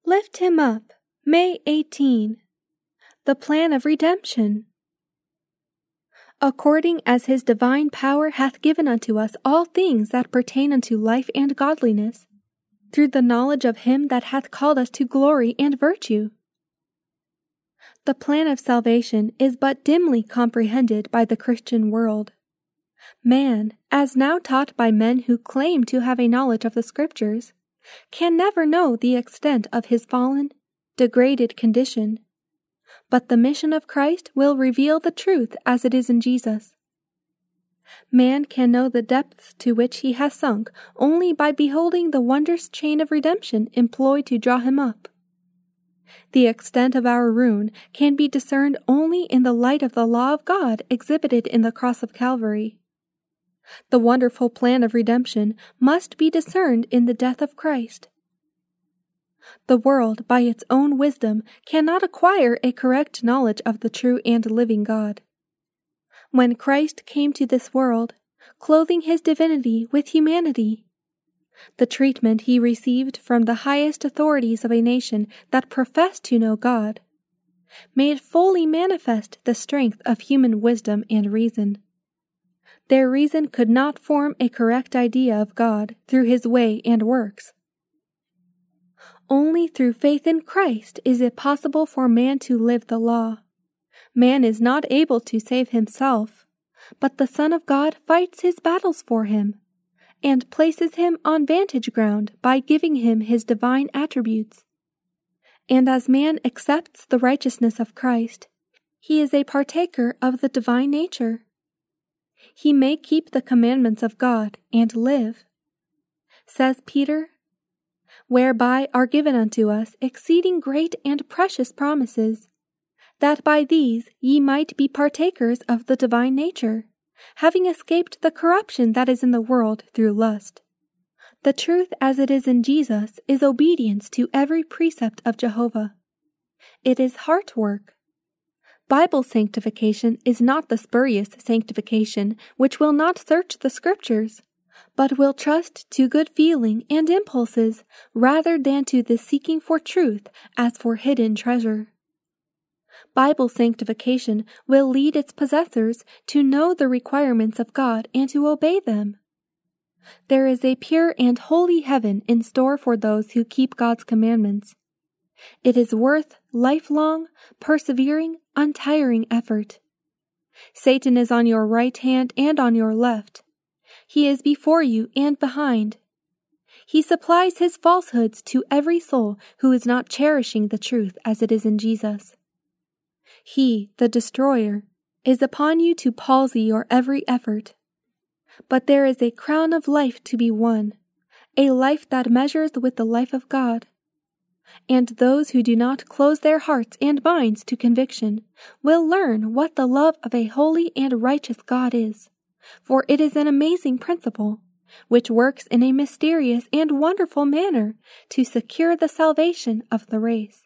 Lift him up. May 18. The plan of redemption. According as his divine power hath given unto us all things that pertain unto life and godliness, through the knowledge of him that hath called us to glory and virtue. The plan of salvation is but dimly comprehended by the Christian world. Man, as now taught by men who claim to have a knowledge of the Scriptures, can never know the extent of his fallen, degraded condition, but the mission of Christ will reveal the truth as it is in Jesus. Man can know the depths to which he has sunk only by beholding the wondrous chain of redemption employed to draw him up. The extent of our ruin can be discerned only in the light of the law of God exhibited in the cross of Calvary. The wonderful plan of redemption must be discerned in the death of Christ. The world, by its own wisdom, cannot acquire a correct knowledge of the true and living God. When Christ came to this world, clothing his divinity with humanity, the treatment he received from the highest authorities of a nation that professed to know God made fully manifest the strength of human wisdom and reason. Their reason could not form a correct idea of God through his way and works. Only through faith in Christ is it possible for man to live the law. Man is not able to save himself, but the Son of God fights his battles for him and places him on vantage ground by giving him his divine attributes. And as man accepts the righteousness of Christ, he is a partaker of the divine nature. He may keep the commandments of God and live. Says Peter, whereby are given unto us exceeding great and precious promises, that by these ye might be partakers of the divine nature, having escaped the corruption that is in the world through lust. The truth as it is in Jesus is obedience to every precept of Jehovah. It is heart work. Bible sanctification is not the spurious sanctification which will not search the Scriptures, but will trust to good feeling and impulses rather than to the seeking for truth as for hidden treasure. Bible sanctification will lead its possessors to know the requirements of God and to obey them. There is a pure and holy heaven in store for those who keep God's commandments. It is worth lifelong, persevering, untiring effort. Satan is on your right hand and on your left. He is before you and behind. He supplies his falsehoods to every soul who is not cherishing the truth as it is in Jesus. He, the destroyer, is upon you to palsy your every effort. But there is a crown of life to be won, a life that measures with the life of God. And those who do not close their hearts and minds to conviction will learn what the love of a holy and righteous God is, for it is an amazing principle, which works in a mysterious and wonderful manner to secure the salvation of the race.